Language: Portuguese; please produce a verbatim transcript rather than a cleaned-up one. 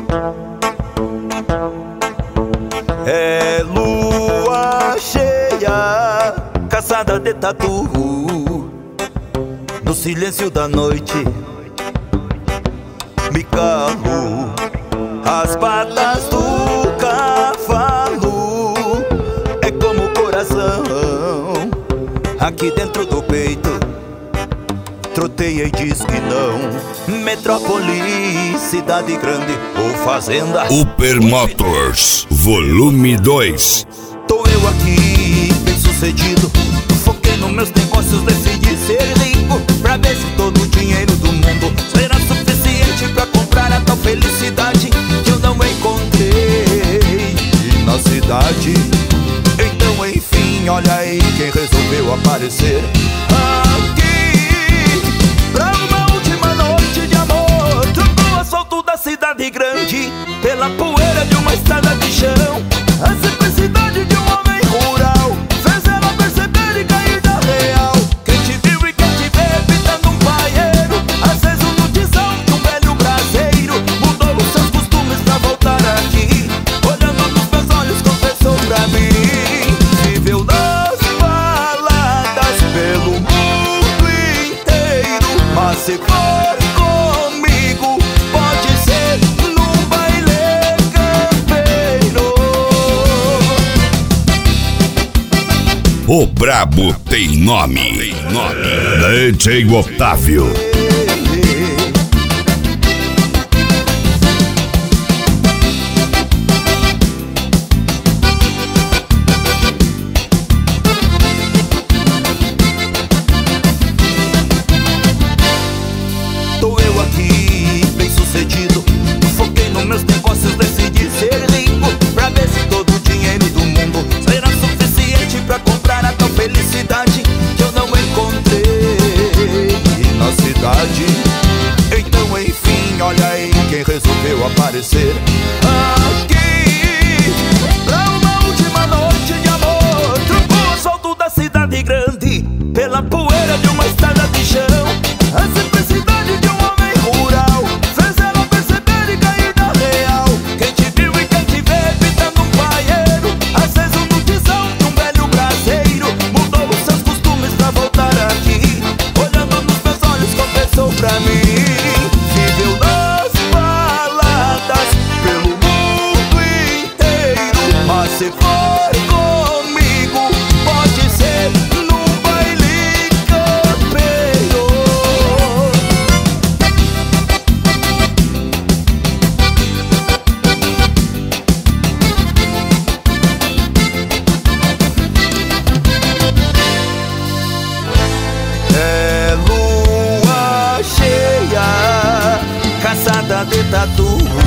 É lua cheia, caçada de tatu. No silêncio da noite me calo, as patas do cavalo é como o coração aqui dentro do peito. Troteia e diz que não. Metrópole, cidade grande ou fazenda. Upper Motors, volume dois. Tô eu aqui, bem sucedido. Foquei nos meus negócios, decidi ser rico, pra ver se todo o dinheiro do mundo será suficiente pra comprar a tal felicidade que eu não encontrei na cidade. Então enfim, olha aí quem resolveu aparecer aqui pra uma última noite de amor. Trocou o asfalto da cidade grande pela poeira de uma estrada de chão. A simplicidade de um homem rural fez ela perceber e cair da real. Quem te viu e quem te vê pitando um paieiro, às vezes um nudizão de um velho braseiro, mudou os seus costumes pra voltar aqui. Olhando nos meus olhos confessou pra mim, viveu nas baladas pelo mundo inteiro, mas se for comigo pode ser num baile campeiro. O brabo tem nome. Tem nome. D J Otávio. Tô eu aqui, bem sucedido. Foquei nos meus negócios, decidi ser rico, pra ver se todo o dinheiro do mundo será suficiente pra comprar a tal felicidade que eu não encontrei na cidade. Então enfim, olha aí quem resolveu aparecer aqui pra uma última noite de amor. Trocou o asfalto da cidade grande pela poeira de uma estrada de chão. A simplicidade de um homem rural fez ela perceber e cair da real. Quem te viu e quem te vê pitando um paieiro, às vezes um nudizão de um velho braseiro, mudou os seus costumes pra voltar aqui. Olhando nos meus olhos confessou pra mim, viveu nas baladas pelo mundo inteiro, mas se for comigo pode ser num baile campeiro. É lua cheia, caçada de tatu.